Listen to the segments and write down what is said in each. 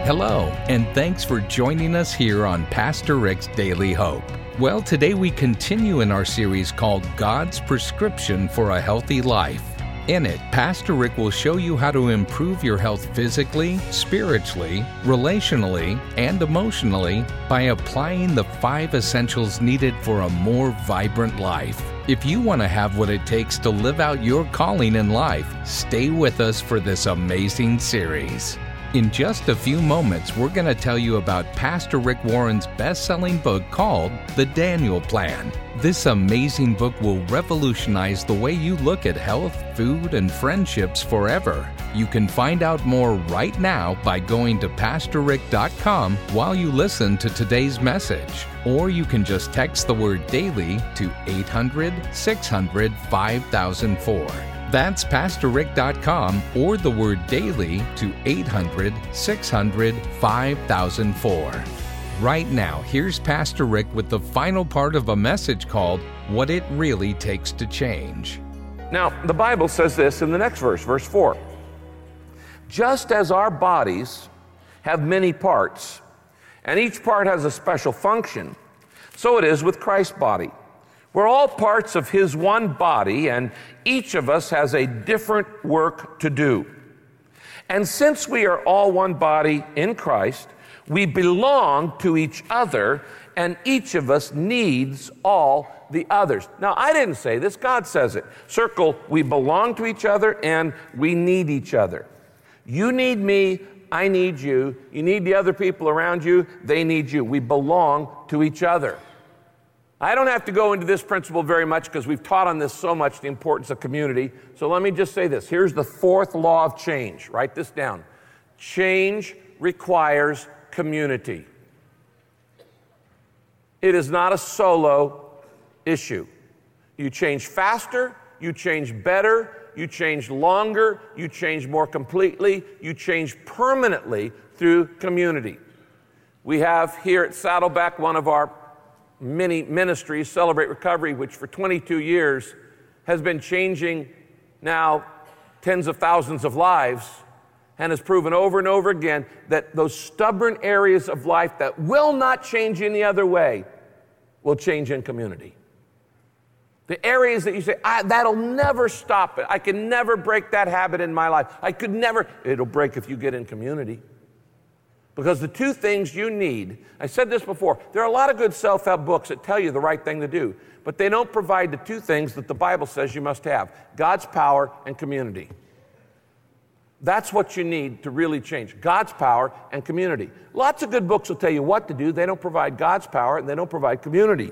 Hello, and thanks for joining us here on Pastor Rick's Daily Hope. Well, today we continue in our series called God's Prescription for a Healthy Life. In it, Pastor Rick will show you how to improve your health physically, spiritually, relationally, and emotionally by applying the 5 essentials needed for a more vibrant life. If you want to have what it takes to live out your calling in life, stay with us for this amazing series. In just a few moments, we're going to tell you about Pastor Rick Warren's best-selling book called The Daniel Plan. This amazing book will revolutionize the way you look at health, food, and friendships forever. You can find out more right now by going to PastorRick.com while you listen to today's message. Or you can just text the word DAILY to 800-600-5004. That's PastorRick.com or the word DAILY to 800-600-5004. Right now, here's Pastor Rick with the final part of a message called What It Really Takes to Change. Now, the Bible says this in the next verse, verse 4. Just as our bodies have many parts, and each part has a special function, so it is with Christ's body. We're all parts of His one body, and each of us has a different work to do. And since we are all one body in Christ, we belong to each other, and each of us needs all the others. Now, I didn't say this, God says it. Circle, we belong to each other, and we need each other. You need me, I need you. You need the other people around you, they need you. We belong to each other. I don't have to go into this principle very much because we've taught on this so much, the importance of community. So let me just say this. Here's the 4th law of change. Write this down. Change requires community. It is not a solo issue. You change faster, you change better, you change longer, you change more completely, you change permanently through community. We have here at Saddleback one of our many ministries, Celebrate Recovery, which for 22 years has been changing now tens of thousands of lives and has proven over and over again that those stubborn areas of life that will not change any other way will change in community. The areas that you say, that'll never stop it. I can never break that habit in my life. It'll break if you get in community. Because the 2 things you need, I said this before, there are a lot of good self-help books that tell you the right thing to do, but they don't provide the 2 things that the Bible says you must have: God's power and community. That's what you need to really change, God's power and community. Lots of good books will tell you what to do. They don't provide God's power and they don't provide community.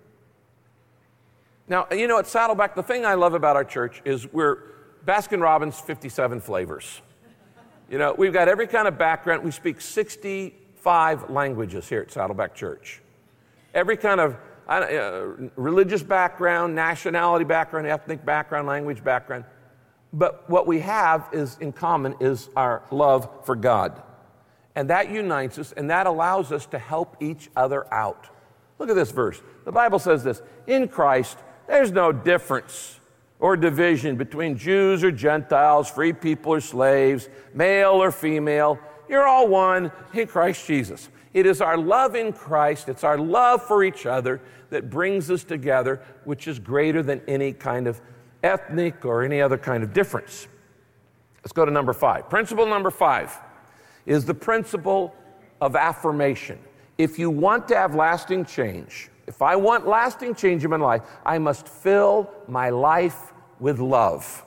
Now, you know, at Saddleback, the thing I love about our church is we're Baskin-Robbins 57 flavors. You know, we've got every kind of background. We speak 65 languages here at Saddleback Church. Every kind of religious background, nationality background, ethnic background, language background. But what we have is in common is our love for God. And that unites us, and that allows us to help each other out. Look at this verse. The Bible says this: in Christ, there's no difference or division between Jews or Gentiles, free people or slaves, male or female. You're all one in Christ Jesus. It is our love in Christ, it's our love for each other that brings us together, which is greater than any kind of ethnic or any other kind of difference. Let's go to number 5. Principle number 5 is the principle of affirmation. If you want to have lasting change, if I want lasting change in my life, I must fill my life with love.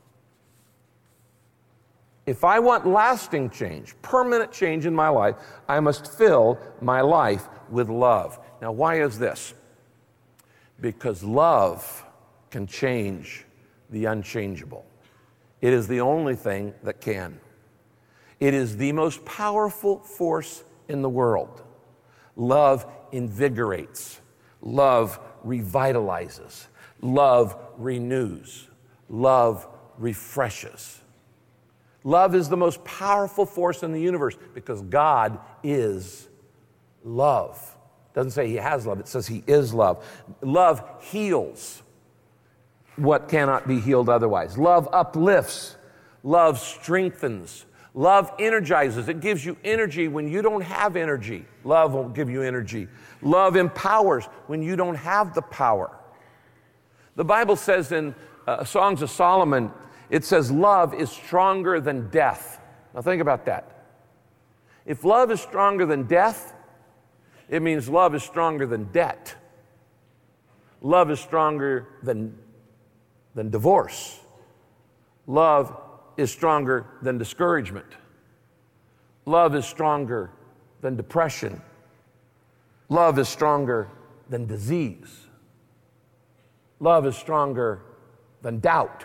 If I want lasting change, permanent change in my life, I must fill my life with love. Now, why is this? Because love can change the unchangeable. It is the only thing that can. It is the most powerful force in the world. Love invigorates. Love revitalizes. Love renews. Love refreshes. Love is the most powerful force in the universe because God is love. It doesn't say He has love, it says He is love. Love heals what cannot be healed otherwise. Love uplifts. Love strengthens. Love energizes. It gives you energy when you don't have energy. Love will give you energy. Love empowers when you don't have the power. The Bible says in Songs of Solomon, it says love is stronger than death. Now think about that. If love is stronger than death, it means love is stronger than debt. Love is stronger than divorce. Love is stronger than discouragement. Love is stronger than depression. Love is stronger than disease. Love is stronger than doubt.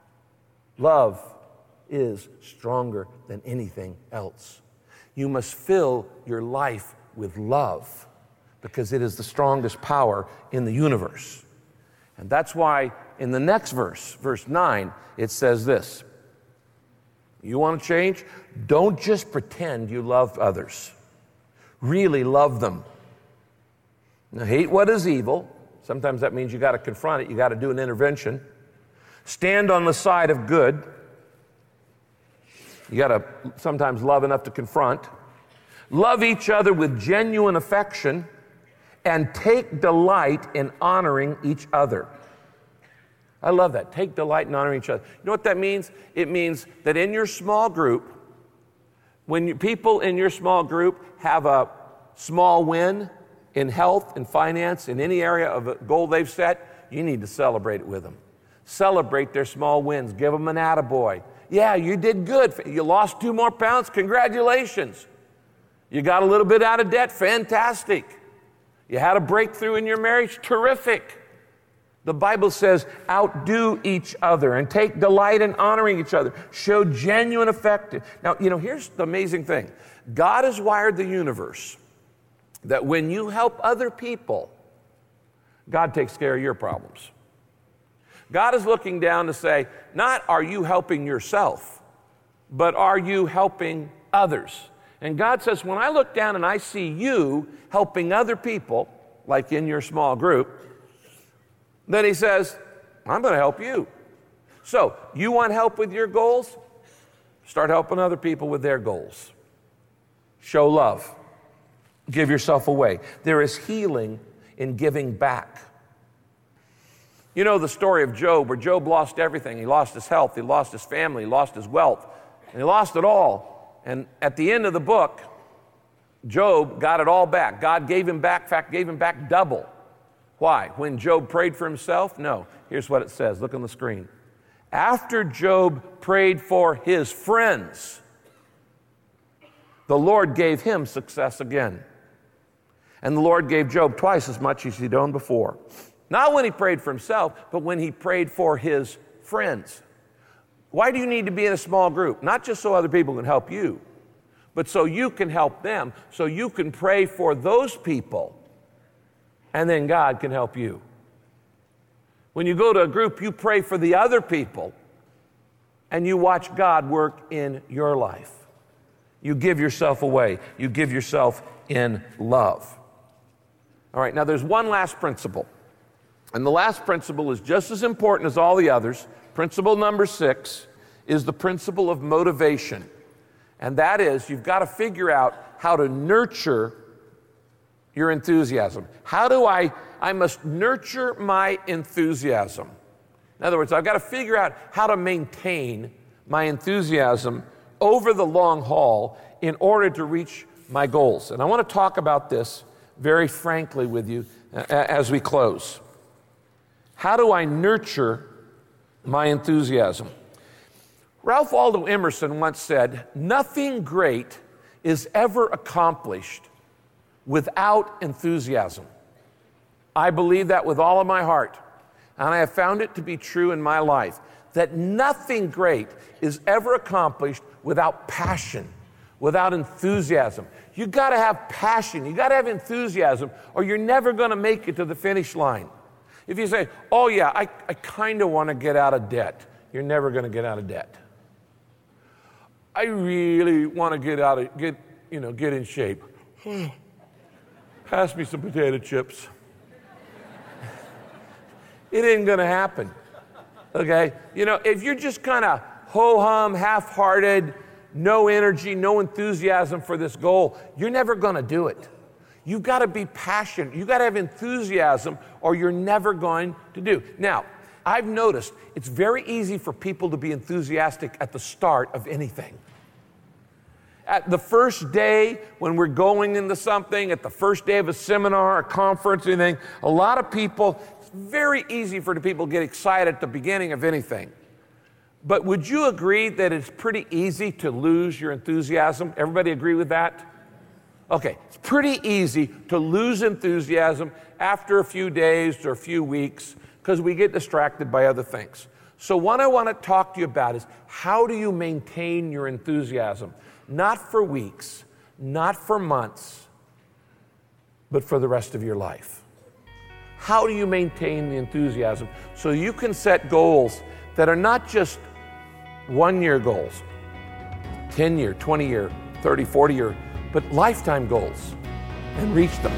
Love is stronger than anything else. You must fill your life with love because it is the strongest power in the universe. And that's why in the next verse, verse 9, it says this. You want to change? Don't just pretend you love others. Really love them. Now, hate what is evil. Sometimes that means you got to confront it. You got to do an intervention. Stand on the side of good. You got to sometimes love enough to confront. Love each other with genuine affection and take delight in honoring each other. I love that. Take delight in honoring each other. You know what that means? It means that in your small group, when people in your small group have a small win in health and finance, in any area of a goal they've set, you need to celebrate it with them. Celebrate their small wins. Give them an attaboy. Yeah, you did good. You lost 2 more pounds. Congratulations. You got a little bit out of debt. Fantastic. You had a breakthrough in your marriage. Terrific. The Bible says, outdo each other and take delight in honoring each other. Show genuine affection. Now, here's the amazing thing. God has wired the universe that when you help other people, God takes care of your problems. God is looking down to say, not are you helping yourself, but are you helping others? And God says, when I look down and I see you helping other people, like in your small group, then he says, I'm going to help you. So, you want help with your goals? Start helping other people with their goals. Show love. Give yourself away. There is healing in giving back. You know the story of Job, where Job lost everything. He lost his health, he lost his family, he lost his wealth, and he lost it all. And at the end of the book, Job got it all back. God gave him back, in fact, gave him back double. Why? When Job prayed for himself? No. Here's what it says. Look on the screen. After Job prayed for his friends, the Lord gave him success again. And the Lord gave Job twice as much as he'd owned before. Not when he prayed for himself, but when he prayed for his friends. Why do you need to be in a small group? Not just so other people can help you, but so you can help them, so you can pray for those people, and then God can help you. When you go to a group, you pray for the other people, and you watch God work in your life. You give yourself away. You give yourself in love. All right, now there's one last principle. And the last principle is just as important as all the others. Principle number 6 is the principle of motivation. And that is, you've got to figure out how to nurture your enthusiasm. How do I must nurture my enthusiasm. In other words, I've got to figure out how to maintain my enthusiasm over the long haul in order to reach my goals. And I want to talk about this very frankly with you as we close. How do I nurture my enthusiasm? Ralph Waldo Emerson once said, "Nothing great is ever accomplished without enthusiasm." I believe that with all of my heart, and I have found it to be true in my life, that nothing great is ever accomplished without passion, without enthusiasm. You got to have passion, you got to have enthusiasm, or you're never going to make it to the finish line. If you say, "Oh yeah, I kind of want to get out of debt," you're never going to get out of debt. "I really want to get in shape." Pass me some potato chips. It ain't going to happen. Okay? If you're just kind of ho-hum, half-hearted, no energy, no enthusiasm for this goal, you're never going to do it. You've got to be passionate. You've got to have enthusiasm, or you're never going to do. Now, I've noticed it's very easy for people to be enthusiastic at the start of anything. At the first day when we're going into something, at the first day of a seminar, a conference, anything, a lot of people, it's very easy for the people to get excited at the beginning of anything. But would you agree that it's pretty easy to lose your enthusiasm? Everybody agree with that? Okay, it's pretty easy to lose enthusiasm after a few days or a few weeks because we get distracted by other things. So what I want to talk to you about is how do you maintain your enthusiasm? Not for weeks, not for months, but for the rest of your life. How do you maintain the enthusiasm so you can set goals that are not just 1 year goals, 10 year, 20 year, 30, 40 year, but lifetime goals, and reach them?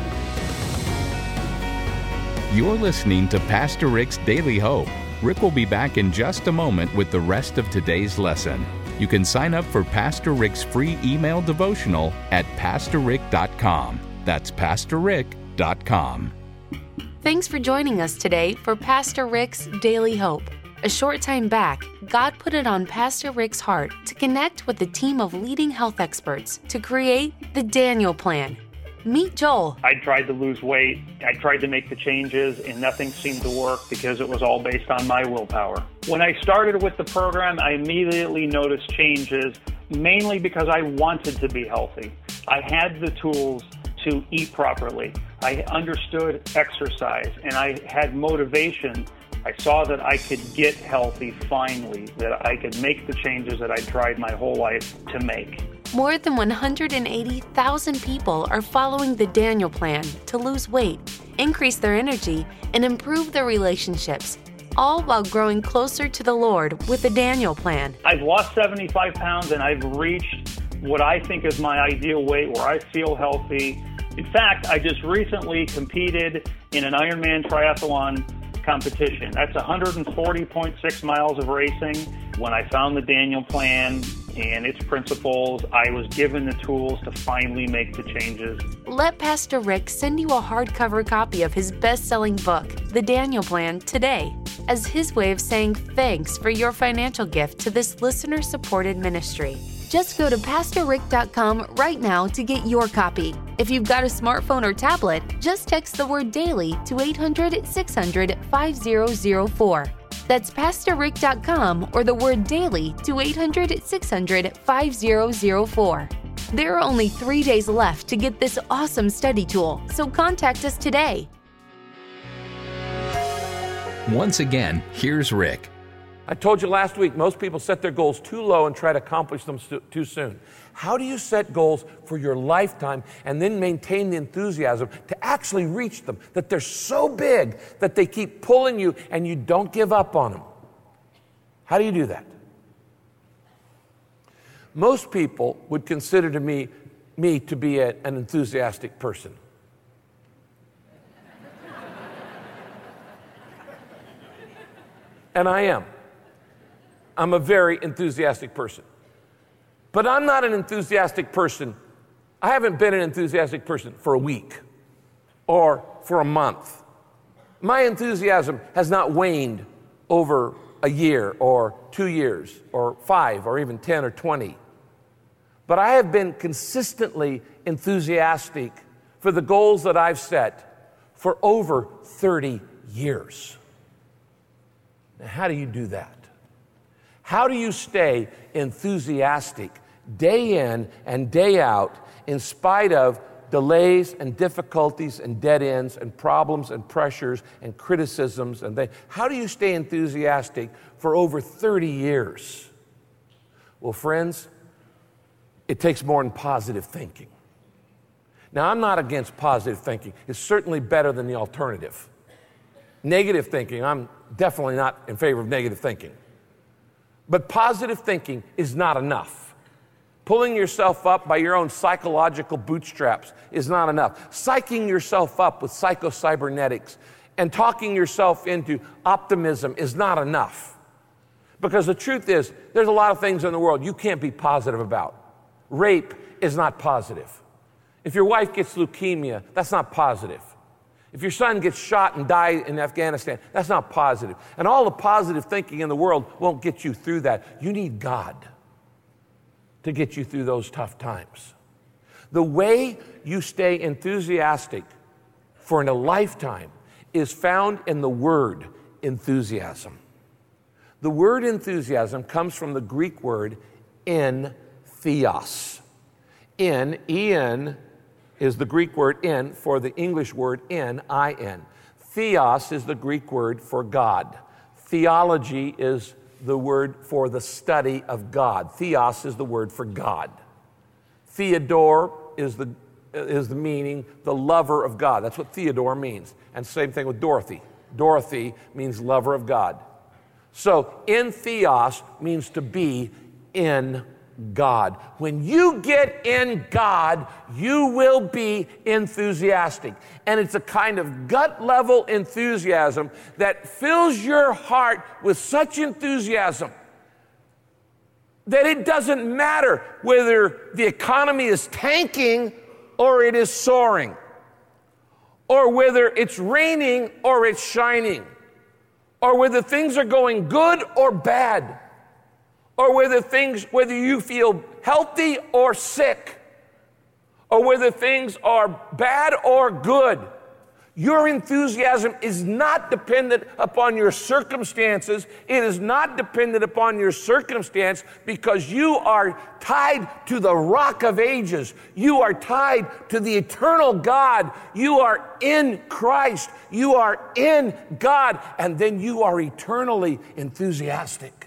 You're listening to Pastor Rick's Daily Hope. Rick will be back in just a moment with the rest of today's lesson. You can sign up for Pastor Rick's free email devotional at PastorRick.com. That's PastorRick.com. Thanks for joining us today for Pastor Rick's Daily Hope. A short time back, God put it on Pastor Rick's heart to connect with a team of leading health experts to create the Daniel Plan. Meet Joel. I tried to lose weight. I tried to make the changes, and nothing seemed to work because it was all based on my willpower. When I started with the program, I immediately noticed changes, mainly because I wanted to be healthy. I had the tools to eat properly. I understood exercise, and I had motivation. I saw that I could get healthy finally, that I could make the changes that I tried my whole life to make. More than 180,000 people are following the Daniel Plan to lose weight, increase their energy, and improve their relationships, all while growing closer to the Lord with the Daniel Plan. I've lost 75 pounds and I've reached what I think is my ideal weight where I feel healthy. In fact, I just recently competed in an Ironman triathlon competition. That's 140.6 miles of racing. When I found the Daniel Plan and its principles, I was given the tools to finally make the changes. Let Pastor Rick send you a hardcover copy of his best-selling book, The Daniel Plan, today, as his way of saying thanks for your financial gift to this listener-supported ministry. Just go to PastorRick.com right now to get your copy. If you've got a smartphone or tablet, just text the word DAILY to 800-600-5004. That's PastorRick.com or the word DAILY to 800-600-5004. There are only 3 days left to get this awesome study tool, so contact us today. Once again, here's Rick. I told you last week, most people set their goals too low and try to accomplish them too soon. How do you set goals for your lifetime and then maintain the enthusiasm to actually reach them, that they're so big that they keep pulling you and you don't give up on them? How do you do that? Most people would consider me to be an enthusiastic person. And I am. I'm a very enthusiastic person. But I'm not an enthusiastic person. I haven't been an enthusiastic person for a week or for a month. My enthusiasm has not waned over a year or 2 years or 5 or even 10 or 20. But I have been consistently enthusiastic for the goals that I've set for over 30 years. Now, how do you do that? How do you stay enthusiastic day in and day out in spite of delays and difficulties and dead ends and problems and pressures and criticisms and things? How do you stay enthusiastic for over 30 years? Well, friends, it takes more than positive thinking. Now, I'm not against positive thinking. It's certainly better than the alternative. Negative thinking, I'm definitely not in favor of negative thinking. But positive thinking is not enough. Pulling yourself up by your own psychological bootstraps is not enough. Psyching yourself up with psycho-cybernetics and talking yourself into optimism is not enough. Because the truth is, there's a lot of things in the world you can't be positive about. Rape is not positive. If your wife gets leukemia, that's not positive. If your son gets shot and died in Afghanistan, that's not positive. And all the positive thinking in the world won't get you through that. You need God to get you through those tough times. The way you stay enthusiastic for a lifetime is found in the word enthusiasm. The word enthusiasm comes from the Greek word theos. En is the Greek word in for the English word in. Theos is the Greek word for God. Theology is the word for the study of God. Theos is the word for God. Theodore is the meaning, the lover of God. That's what Theodore means. And same thing with Dorothy. Dorothy means lover of God. So in theos means to be in God. When you get in God, you will be enthusiastic. And it's a kind of gut level enthusiasm that fills your heart with such enthusiasm that it doesn't matter whether the economy is tanking or it is soaring, or whether it's raining or it's shining, or whether things are going good or bad, or whether you feel healthy or sick, or whether things are bad or good. Your enthusiasm is not dependent upon your circumstances. It is not dependent upon your circumstance because you are tied to the rock of ages. You are tied to the eternal God. You are in Christ. You are in God. And then you are eternally enthusiastic.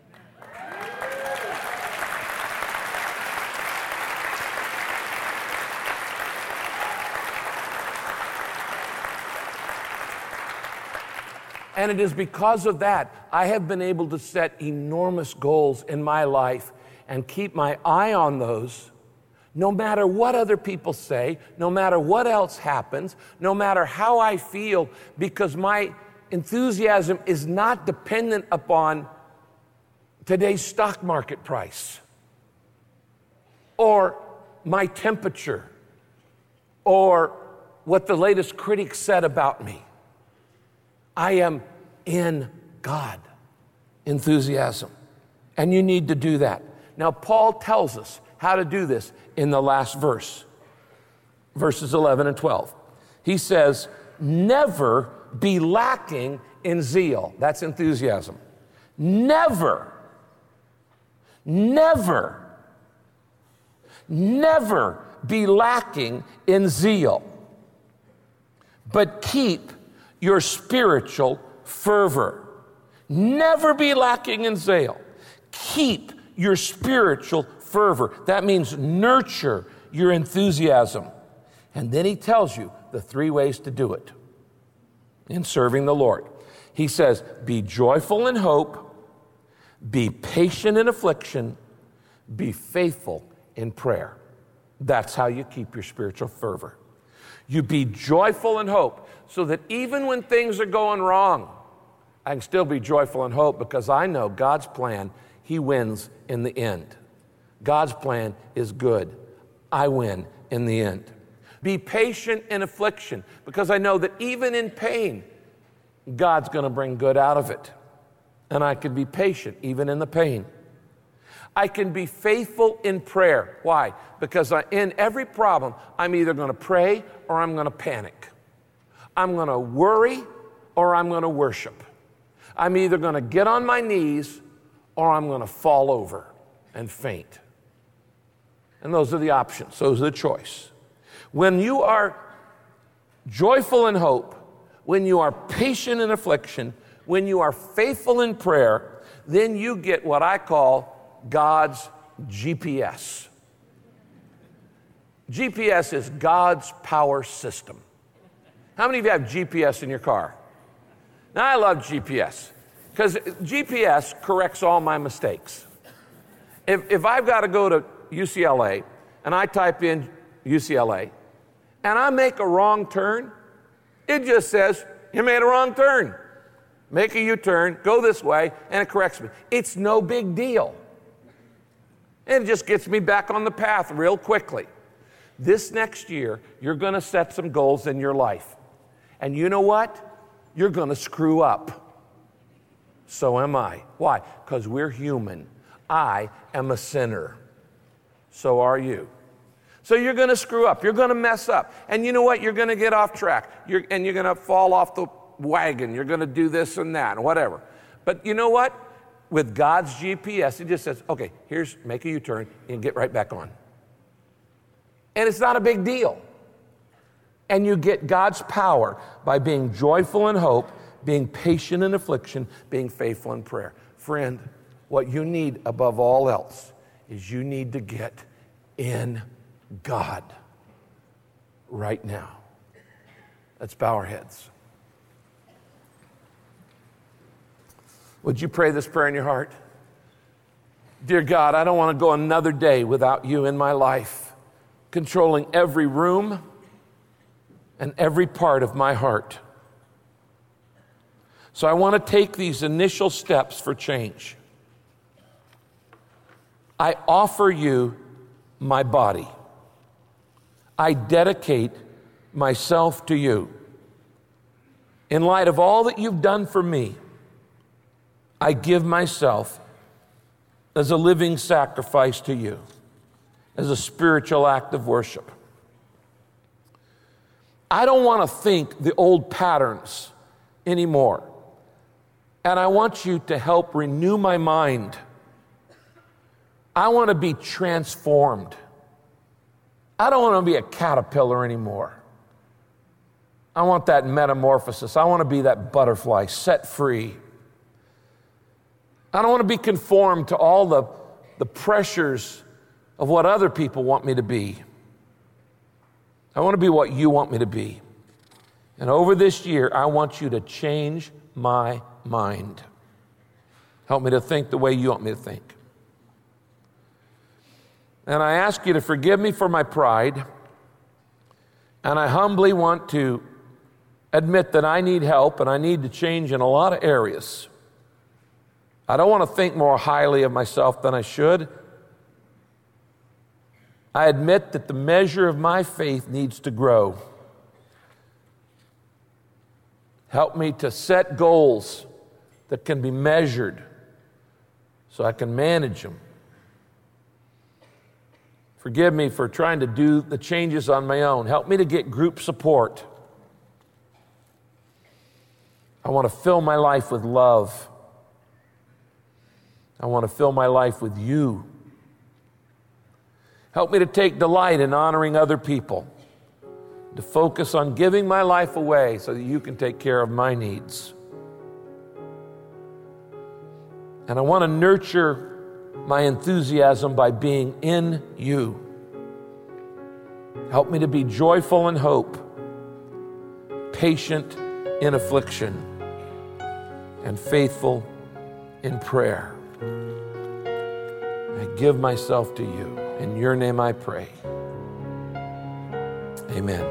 And it is because of that I have been able to set enormous goals in my life and keep my eye on those, no matter what other people say, no matter what else happens, no matter how I feel, because my enthusiasm is not dependent upon today's stock market price or my temperature or what the latest critic said about me. I am in God. Enthusiasm. And you need to do that. Now, Paul tells us how to do this in the last verse, verses 11 and 12. He says, never be lacking in zeal. That's enthusiasm. Never be lacking in zeal, but keep your spiritual fervor. Never be lacking in zeal. Keep your spiritual fervor. That means nurture your enthusiasm. And then he tells you the 3 ways to do it in serving the Lord. He says, be joyful in hope, be patient in affliction, be faithful in prayer. That's how you keep your spiritual fervor. You be joyful in hope, so that even when things are going wrong, I can still be joyful in hope because I know God's plan, He wins in the end. God's plan is good. I win in the end. Be patient in affliction because I know that even in pain, God's going to bring good out of it. And I can be patient even in the pain. I can be faithful in prayer. Why? Because in every problem, I'm either going to pray or I'm going to panic. I'm going to worry or I'm going to worship. I'm either going to get on my knees or I'm going to fall over and faint. And those are the options. Those are the choice. When you are joyful in hope, when you are patient in affliction, when you are faithful in prayer, then you get what I call God's GPS. GPS is God's power system. How many of you have GPS in your car? Now, I love GPS because GPS corrects all my mistakes. If I've got to go to UCLA and I type in UCLA and I make a wrong turn, it just says, you made a wrong turn. make a U-turn, go this way, and it corrects me. It's no big deal. And it just gets me back on the path real quickly. This next year, you're going to set some goals in your life. And you know what? You're going to screw up. So am I. Why? Because we're human. I am a sinner. So are you. So you're going to screw up. You're going to mess up. And you know what? You're going to get off track. You're going to fall off the wagon. You're going to do this and that and whatever. But you know what? With God's GPS, it just says, okay, make a U-turn and get right back on. And it's not a big deal. And you get God's power by being joyful in hope, being patient in affliction, being faithful in prayer. Friend, what you need above all else is you need to get in God right now. Let's bow our heads. Would you pray this prayer in your heart? Dear God, I don't want to go another day without you in my life, controlling every room and every part of my heart. So I want to take these initial steps for change. I offer you my body. I dedicate myself to you. In light of all that you've done for me, I give myself as a living sacrifice to you, as a spiritual act of worship. I don't want to think the old patterns anymore. And I want you to help renew my mind. I want to be transformed. I don't want to be a caterpillar anymore. I want that metamorphosis. I want to be that butterfly set free. I don't want to be conformed to all the pressures of what other people want me to be. I want to be what you want me to be. And over this year, I want you to change my mind. Help me to think the way you want me to think. And I ask you to forgive me for my pride. And I humbly want to admit that I need help and I need to change in a lot of areas. I don't want to think more highly of myself than I should. I admit that the measure of my faith needs to grow. Help me to set goals that can be measured so I can manage them. Forgive me for trying to do the changes on my own. Help me to get group support. I want to fill my life with love. I want to fill my life with you. Help me to take delight in honoring other people, to focus on giving my life away so that you can take care of my needs. And I want to nurture my enthusiasm by being in you. Help me to be joyful in hope, patient in affliction, and faithful in prayer. I give myself to you. In your name I pray. Amen.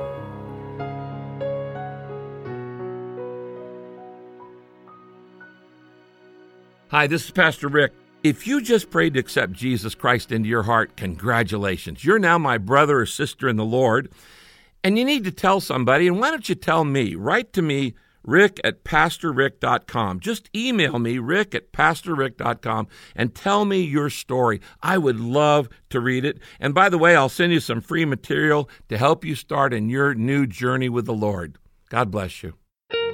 Hi, this is Pastor Rick. If you just prayed to accept Jesus Christ into your heart, congratulations. You're now my brother or sister in the Lord, and you need to tell somebody. And why don't you tell me? Write to me, rick@pastorrick.com. Just email me, rick@pastorrick.com, and tell me your story. I would love to read it. And by the way, I'll send you some free material to help you start in your new journey with the Lord. God bless you.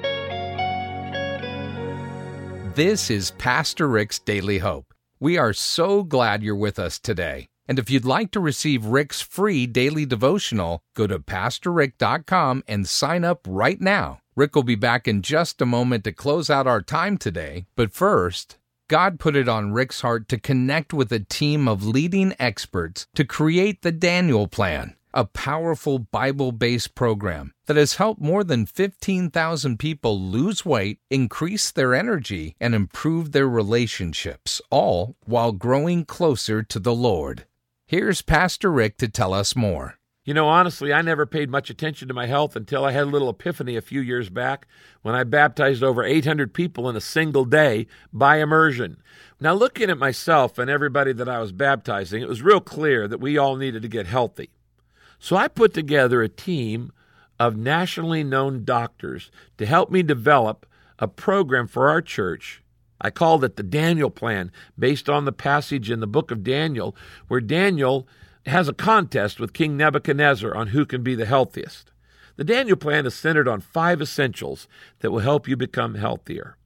This is Pastor Rick's Daily Hope. We are so glad you're with us today. And if you'd like to receive Rick's free daily devotional, go to pastorrick.com and sign up right now. Rick will be back in just a moment to close out our time today. But first, God put it on Rick's heart to connect with a team of leading experts to create the Daniel Plan, a powerful Bible-based program that has helped more than 15,000 people lose weight, increase their energy, and improve their relationships, all while growing closer to the Lord. Here's Pastor Rick to tell us more. You know, honestly, I never paid much attention to my health until I had a little epiphany a few years back when I baptized over 800 people in a single day by immersion. Now, looking at myself and everybody that I was baptizing, it was real clear that we all needed to get healthy. So I put together a team of nationally known doctors to help me develop a program for our church. I called it the Daniel Plan, based on the passage in the book of Daniel, where Daniel has a contest with King Nebuchadnezzar on who can be the healthiest. The Daniel Plan is centered on 5 essentials that will help you become healthier: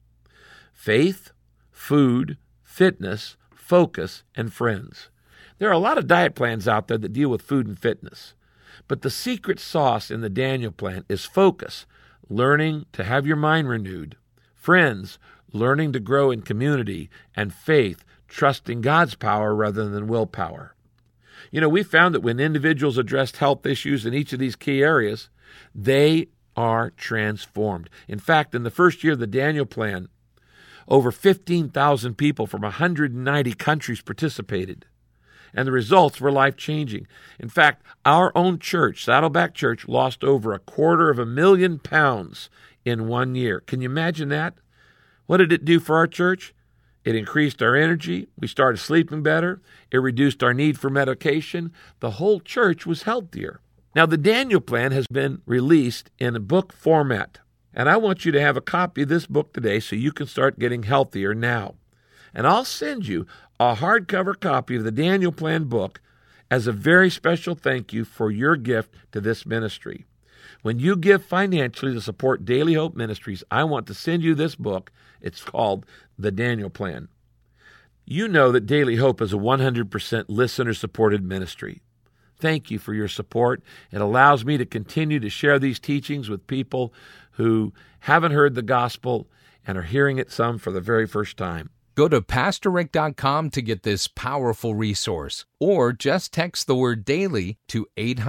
faith, food, fitness, focus, and friends. There are a lot of diet plans out there that deal with food and fitness. But the secret sauce in the Daniel Plan is focus, learning to have your mind renewed; friends, learning to grow in community; and faith, trusting God's power rather than willpower. You know, we found that when individuals addressed health issues in each of these key areas, they are transformed. In fact, in the first year of the Daniel Plan, over 15,000 people from 190 countries participated, and the results were life-changing. In fact, our own church, Saddleback Church, lost over $250,000 pounds in 1 year. Can you imagine that? What did it do for our church? It increased our energy. We started sleeping better. It reduced our need for medication. The whole church was healthier. Now, the Daniel Plan has been released in a book format, and I want you to have a copy of this book today so you can start getting healthier now. And I'll send you a hardcover copy of the Daniel Plan book as a very special thank you for your gift to this ministry. When you give financially to support Daily Hope Ministries, I want to send you this book. It's called The Daniel Plan. You know that Daily Hope is a 100% listener-supported ministry. Thank you for your support. It allows me to continue to share these teachings with people who haven't heard the gospel and are hearing it some for the very first time. Go to PastorRick.com to get this powerful resource, or just text the word DAILY to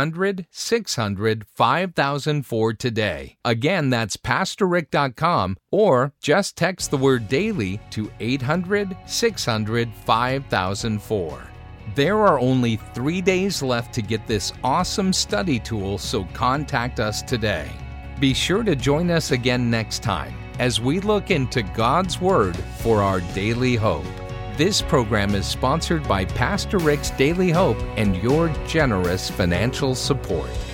800-600-5004 today. Again, that's PastorRick.com, or just text the word DAILY to 800-600-5004. There are only 3 days left to get this awesome study tool, so contact us today. Be sure to join us again next time as we look into God's Word for our daily hope. This program is sponsored by Pastor Rick's Daily Hope and your generous financial support.